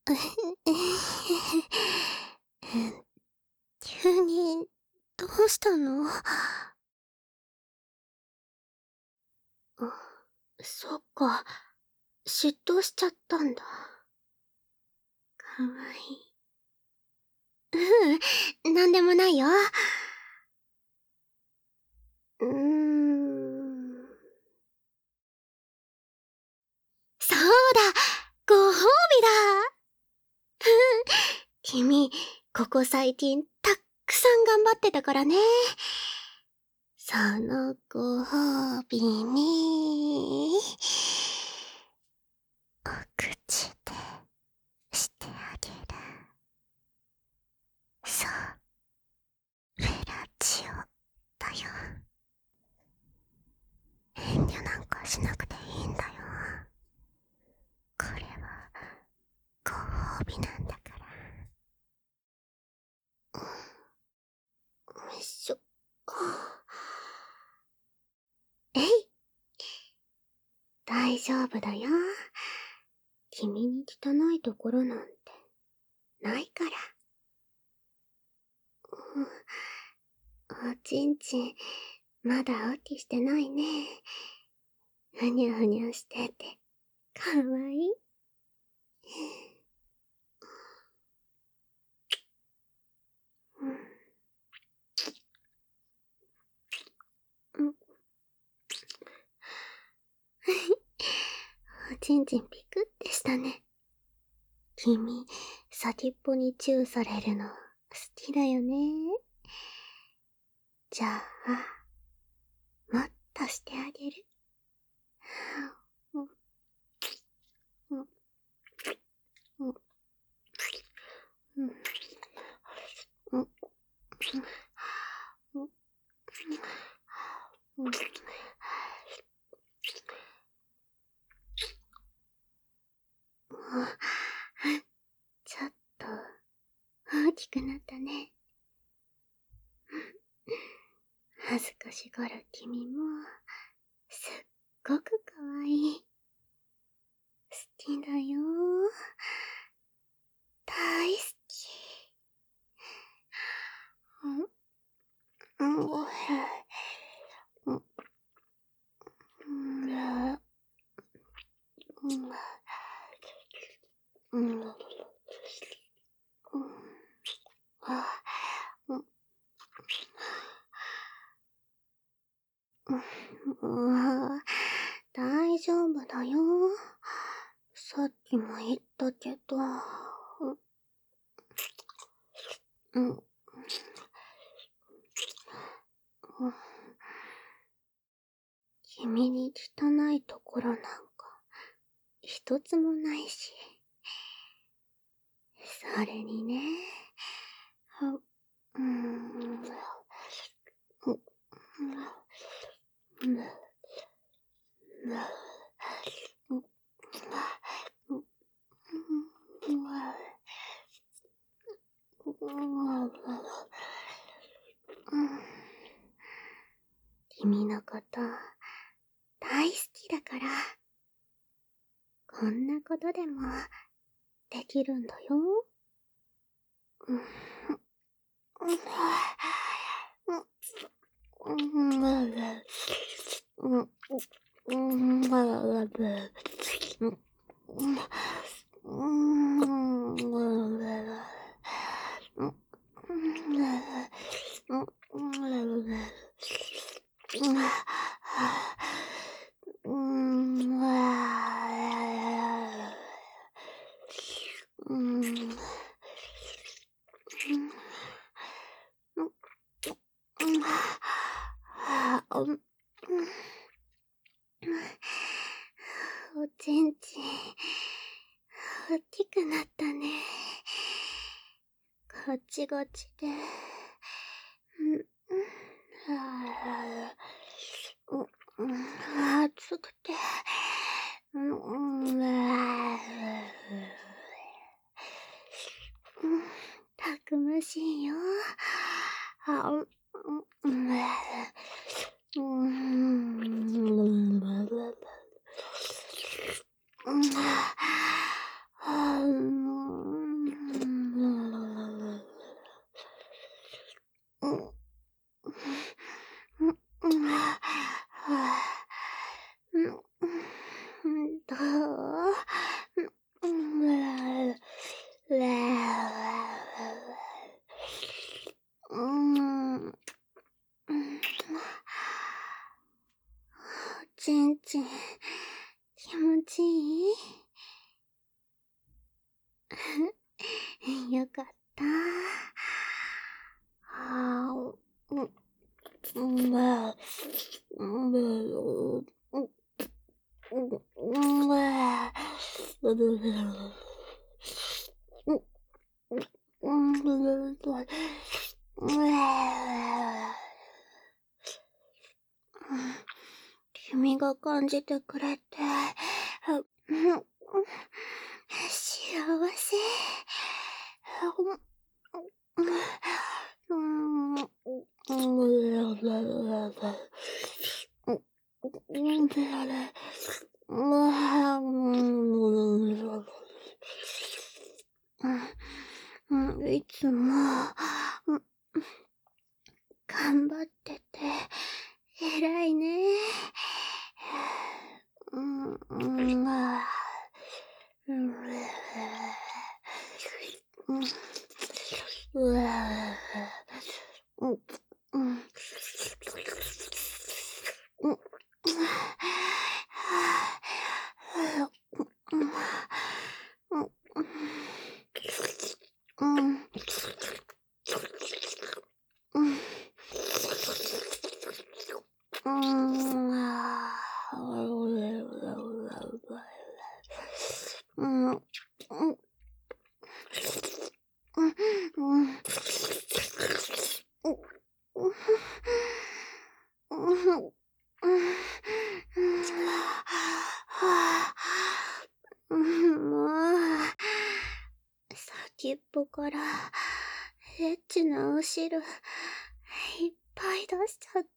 急に、どうしたの？そっか、嫉妬しちゃったんだ。かわいい。なんでもないよ。うーん。そうだ、ご褒美だ。君、ここ最近たっくさん頑張ってたからね。そのご褒美に、お口でしてあげる。そう、フェラチオだよ。遠慮なんかしなくていいんだよ。これはご褒美なんだから。よいしょ。えい、大丈夫だよ。君に汚いところなんてないから。おちんちん、まだおきしてないね。ふにゃふにゃしてて、かわいい。おちんちんピクってしたね。君、先っぽにチューされるの好きだよね。じゃあ、もっとしてあげる。ちょっと大きくなったね。恥ずかしがる君もすっごくかわいい。好きだよ。大好き。大丈夫だよ。さっきも言ったけど。君に汚いところなんか一つもないし。それにね。君のこと大好きだから、こんなことでもできるんだよ。おちんちん、大きくなったね。ガチガチで。熱くて。たくましいよ。 よかった。君が感じてくれて、幸せ。いつも、頑張ってて、偉いね。もう、先っぽからエッチなお汁いっぱい出しちゃって。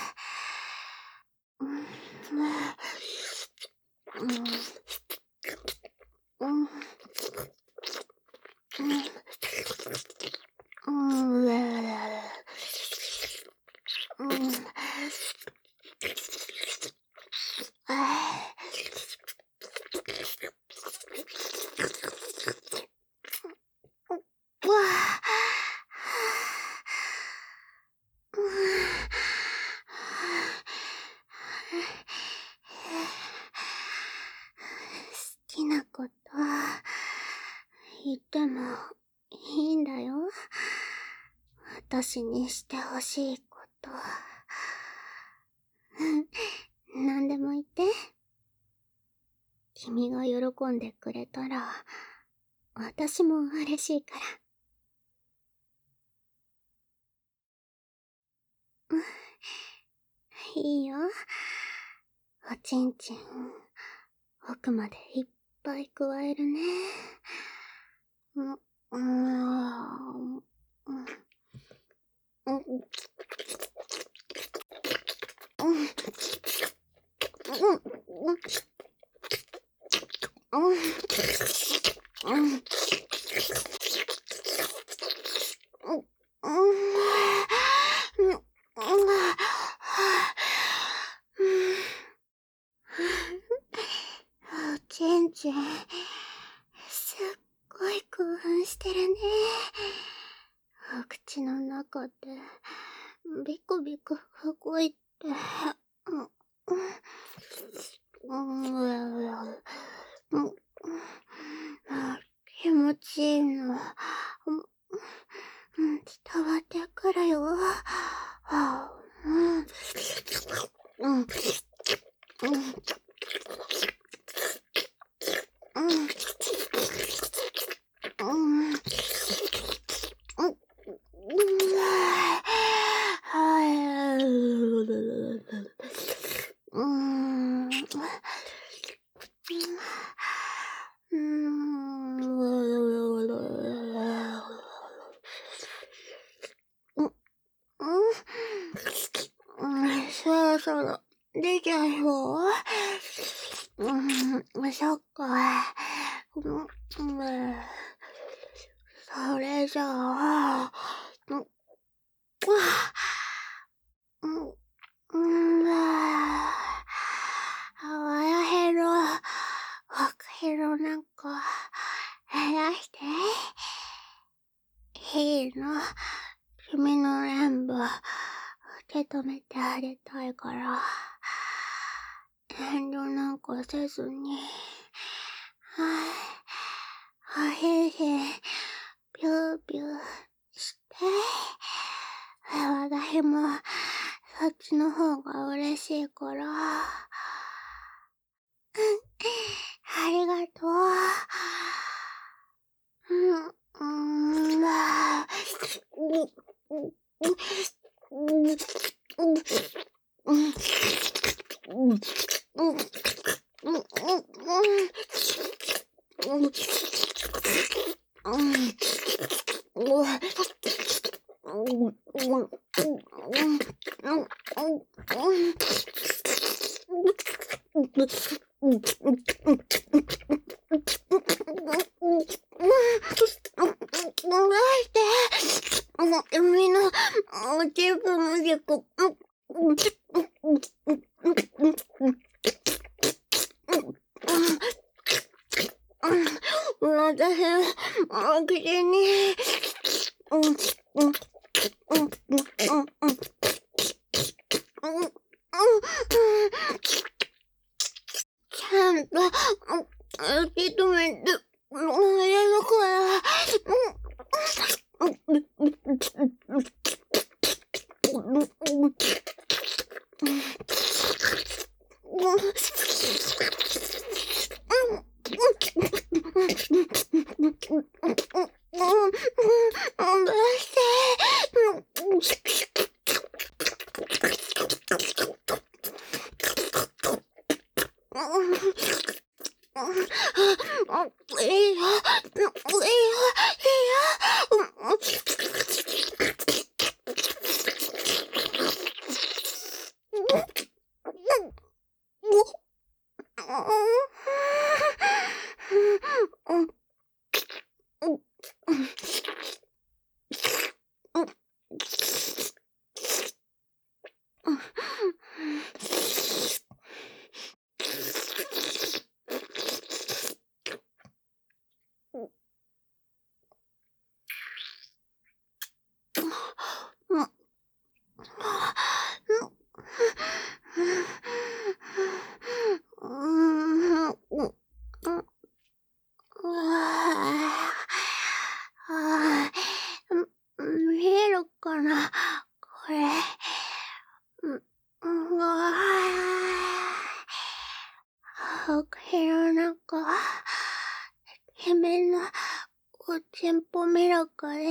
好きなこと言ってもいいんだよ。私にしてほしいこと。何でも言って。君が喜んでくれたら、私も嬉しいから。いいよ。おちんちん、奥までいっぱい加えるね。おちんちん、すっごい興奮してるね。お口の中でビクビク動いて、気持ちいいの伝わってくるよ。そろそろ出ちゃうよ。そっか。それじゃあ、あやへろ、奥へろなんか、減らして。いいの。君の全部、受け止めてあげたいから、遠慮なんかせずに、あげも、そっちの方が嬉しいから。ありがとう。海のチープミルク。私の口に。ちゃんと受け止めてもらえるから。見えるかなこれ。部屋の中、姫のおちんぽミルクで、いっ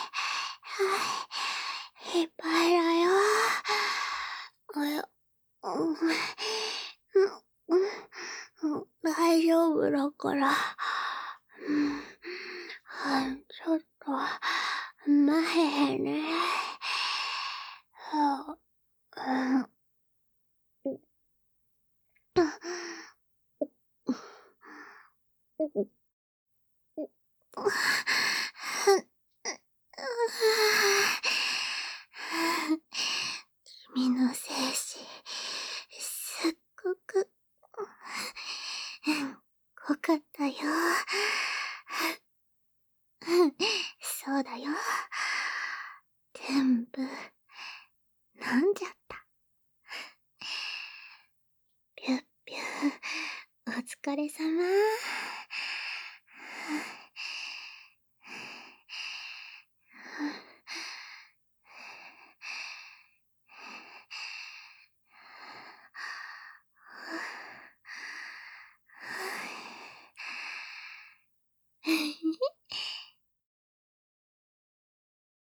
ぱいだよ。大丈夫だから。ちょっと、前ね。君の精子、すっごく、濃かったよ。そうだよ。全部、飲んじゃった。ぴゅっぴゅ、お疲れ様。